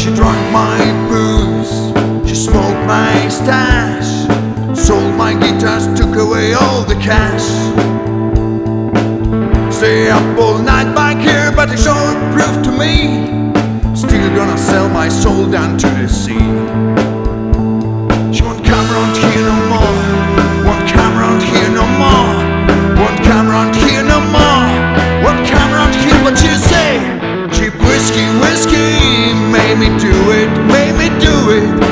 She drank my booze, she smoked my stash, sold my guitars, took away all the cash. Stay up all night back here, but it sure proved to me, still gonna sell my soul down to the sea. She won't come round here no more, won't come round here no more, won't come round here no more, won't come round here. What you say? Cheap whiskey, whiskey, made me do it, made me do it.